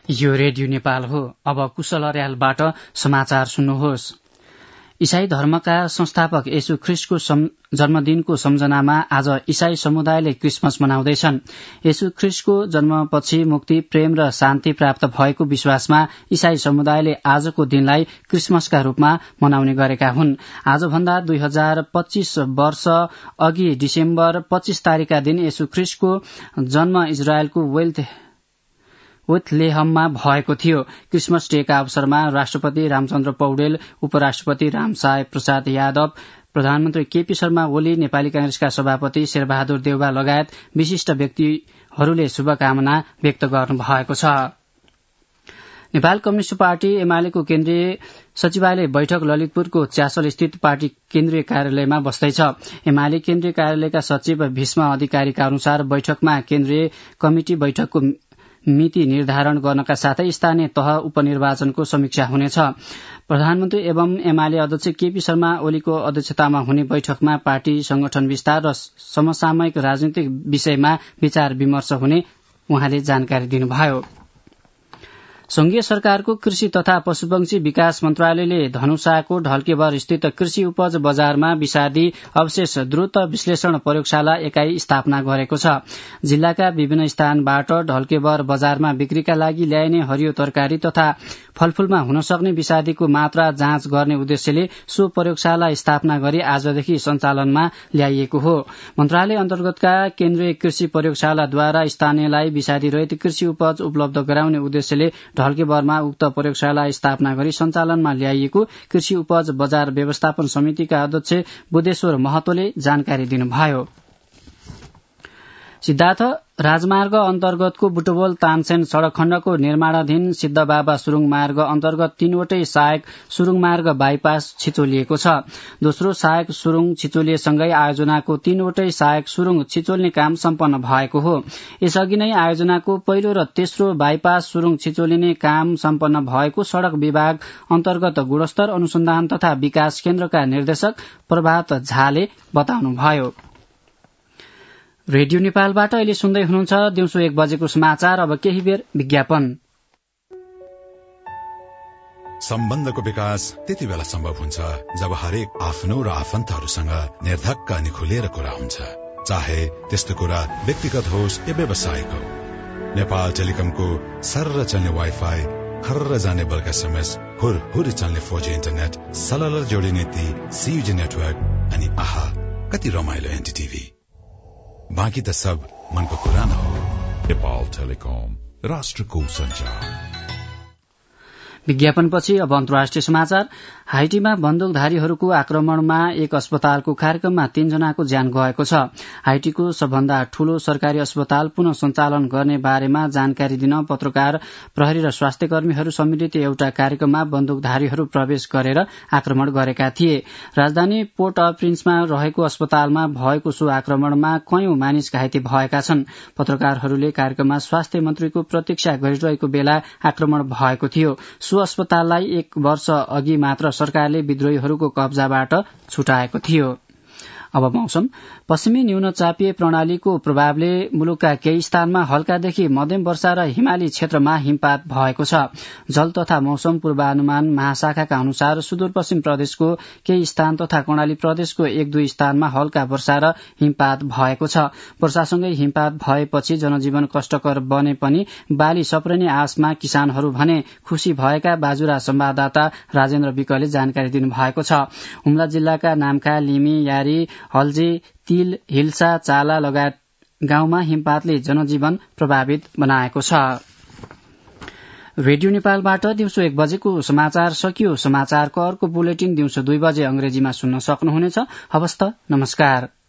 यो रेडियो नेपाल हो। अब कुशल अर्यालबाट समाचार सुन्नुहोस्। ईसाई धर्मका संस्थापक येशू ख्रिस्टको जन्मदिनको सम्झनामा आज ईसाई समुदायले क्रिसमस मनाउँदैछन्। येशू ख्रिस्टको जन्मपछि मुक्ति, प्रेम र शान्ति प्राप्त भएको विश्वासमा ईसाई समुदायले आजको दिनलाई क्रिसमसका रूपमा मनाउने गरेका हुन्। आजभन्दा 2025 वर्ष अघि डिसेम्बर 25 तारिकका दिन येशू ख्रिस्टको जन्म इजरायलको वेथलेहममा भएको थियो। क्रिसमस डेका अवसरमा राष्ट्रपति रामचन्द्र पौडेल, उपराष्ट्रपति रामसाय प्रसाद यादव, प्रधानमन्त्री केपी शर्मा ओली, नेपाली कांग्रेसका सभापति शेरबहादुर देउवा लगायत विशिष्ट व्यक्तिहरूले शुभकामना व्यक्त गर्नु भएको छ। नेपाल कम्युनिष्ट पार्टी एमालेको केन्द्रीय सचिवालय बैठक ललितपुरको च्यासल स्थित पार्टी केन्द्रीय कार्यालयमा बस्दैछ। एमाले केन्द्रीय कार्यालयका सचिव भीष्म अधिकारीका अनुसार बैठकमा केन्द्रीय कमिटी बैठकको मिति निर्धारण गर्नका साथै स्थानीय तह उपनिर्वाचनको समीक्षा हुनेछ। प्रधानमन्त्री एवं एमाले अध्यक्ष केपी शर्मा ओलीको अध्यक्षतामा हुने बैठकमा पार्टी संगठन विस्तार र समसामयिक राजनीतिक विषयमा विचार विमर्श हुने उहाँले जानकारी दिनुभयो। संघीय सरकारको कृषि तथा पशुपक्षी विकास मन्त्रालयले धनुषाको ढल्केबर स्थित कृषि उपज बजारमा विषादी अवशेष द्रुत विश्लेषण प्रयोगशाला एकाइ स्थापना गरेको छ। जिल्लाका विभिन्न स्थानबाट ढल्केबर बजारमा बिक्रीका लागि ल्याइने हरियो तरकारी तथा फलफूलमा हुन सक्ने विषादीको मात्रा जाँच गर्ने उद्देश्यले सो प्रयोगशाला स्थापना गरी आजदेखि सञ्चालनमा ल्याइएको हो। मन्त्रालय अन्तर्गतका केन्द्रीय कृषि प्रयोगशालाद्वारा स्थानीयलाई विषादी रहित कृषि उपज उपलब्ध गराउने उद्देश्यले ढल्केबरमा उक्त प्रयोगशाला स्थापना गरी सञ्चालनमा ल्याइएको कृषि उपज बजार व्यवस्थापन समितिका अध्यक्ष बुद्धेश्वर महतोले जानकारी दिनुभयो। सिद्धार्थ राजमार्ग अन्तर्गतको बुटवल तानसेन सड़क खण्डको निर्माणाधीन सिद्धबाबा सुरुङ मार्ग अन्तर्गत 3वटै सहायक सुरुङ मार्ग बाइपास छिचोलिएको छ। दोस्रो सहायक सुरुङ छिचोलिएसँगै आयोजनाको 3वटै सहायक सुरुङ छिचोल्ने काम सम्पन्न भएको हो। यसअघि नै आयोजनाको पहिलो र तेस्रो बाइपास सुरुङ छिचोलिने काम सम्पन्न भएको सड़क विभाग अन्तर्गत गुणस्तर अनुसन्धान तथा विकास केन्द्रका निर्देशक प्रभात झाले बताउनुभयो। रेडियो नेपालबाट अहिले सुन्दै हुनुहुन्छ दिउँसो 1 बजेको समाचार। अब केही बेर विज्ञापन। सम्बन्धको विकास त्यति बेला सम्भव हुन्छ जब हरेक आफ्नो र आफन्तहरूसँग निर्धक्क अनि खुलेर कुरा हुन्छ, चाहे त्यस्तो कुरा व्यक्तिगत होस् या व्यावसायिक हो। नेपाल टेलिकमको सर्र चल्ने वाइफाई, खर्र जाने बल्क एसएमएस, हुर चल्ने 4G इन्टरनेट, सलल जोडिने ती CUG नेटवर्क अनि आहा कति रमाइलो एनटीटीभी। बाँकी त सब मनको कुरा न हो। नेपाल टेलिकम, राष्ट्रको सञ्चार। विज्ञापनपछि अब अन्तर्राष्ट्रिय समाचार। हाइटीमा बन्दुकधारीहरूको आक्रमणमा एक अस्पतालको कार्यक्रममा 3 जनाको ज्यान गएको छ। हाइटीको सबभन्दा ठूलो सरकारी अस्पताल पुनः सञ्चालन गर्ने बारेमा जानकारी दिन पत्रकार, प्रहरी र स्वास्थ्य कर्मीहरू सम्मिलित एउटा कार्यक्रममा बन्दुकधारीहरू प्रवेश गरेर आक्रमण गरेका थिए। राजधानी पोर्ट अफ प्रिन्समा रहेको अस्पतालमा भएको सो आक्रमणमा कयौं मानिस घाइते भएका छन्। पत्रकारहरूले कार्यक्रममा स्वास्थ्य मन्त्रीको प्रतीक्षा गरिरहेको बेला आक्रमण भएको थियो। सो अस्पताललाई 1 वर्ष अघि मात्र सरकारले विद्रोहीहरूको कब्जाबाट छुटाएको थियो। अब मौसम। पश्चिमी न्यूनचापीय प्रणालीको प्रभावले मुलुकका केही स्थानमा हल्कादेखि मध्यम वर्षा र हिमाली क्षेत्रमा हिमपात भएको छ। जल तथा मौसम पूर्वानुमान महाशाखाका अनुसार सुदूरपश्चिम प्रदेशको केही स्थान तथा कर्णाली प्रदेशको 1-2 स्थानमा हल्का वर्षा र हिमपात भएको छ। वर्षासँगै हिमपात भएपछि जनजीवन कष्टकर बने पनि बाली सप्रिने आशमा किसानहरू भने खुशी भएका बाजुरा संवाददाता राजेन्द्र विकले जानकारी दिनुभएको छ। हुम्ला जिल्लाका नामखा, लिमी, यारी, हल्जी, तिल, हिल्सा, चाला लगायत गाउँमा हिमपातले जनजीवन प्रभावित बनाएको छ। रेडियो नेपालबाट दिउँसो 1 बजेको समाचार सकियो। समाचारको अर्को बुलेटिन दिउँसो 2 बजे अंग्रेजीमा सुन्न सक्नुहुनेछ। हवस् त, नमस्कार।